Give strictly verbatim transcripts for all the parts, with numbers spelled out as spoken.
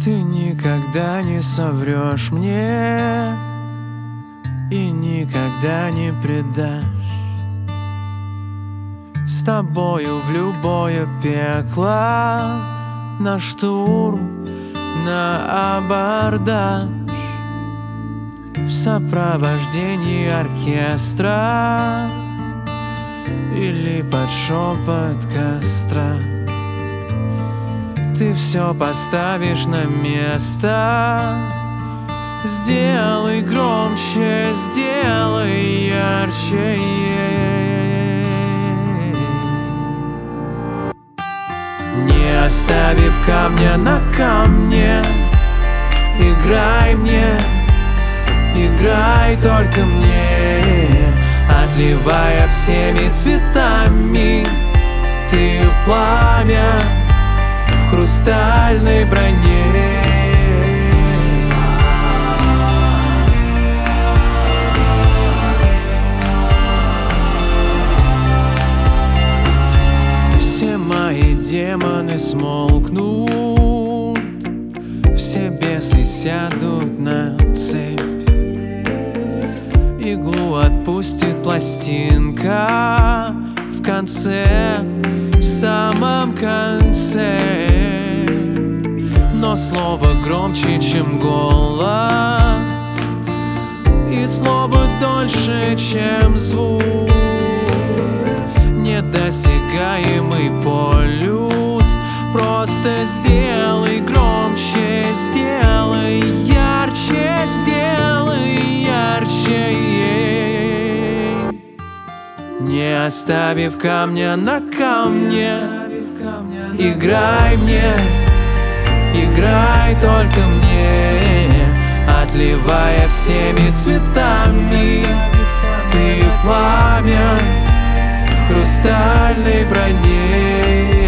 Ты никогда не соврешь мне и никогда не предашь. С тобою в любое пекло, на штурм, на абордаж, в сопровождении оркестра или под шепот костра. Ты все поставишь на место. Сделай громче, сделай ярче. Не оставив камня на камне, играй мне, играй только мне, отливая всеми цветами. Ты пламя в хрустальной броне. Все мои демоны смолкнут, все бесы сядут на цепь. Иглу отпустит пластинка в конце, в самом конце. Но слово громче, чем голос, и слово дольше, чем звук. Недосягаемый полюс. Просто сделай громче, сделай ярче, сделай ярче. Не оставив камня на камне, играй мне, играй только мне, отливая всеми цветами. Ты пламя в хрустальной броне.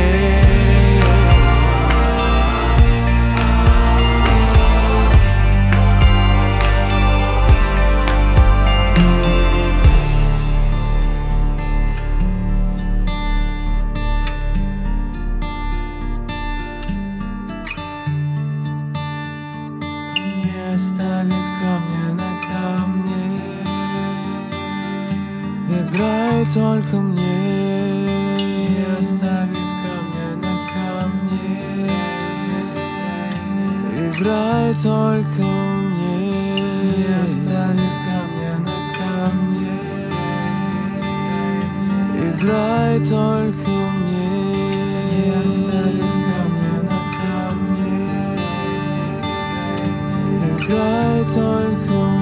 Не оставив камня на камне, играй только мне. Не оставив камня на камне, играй только мне. Не оставив камня на камне, играй только мне. Не оставив камня на камне, играй только мне.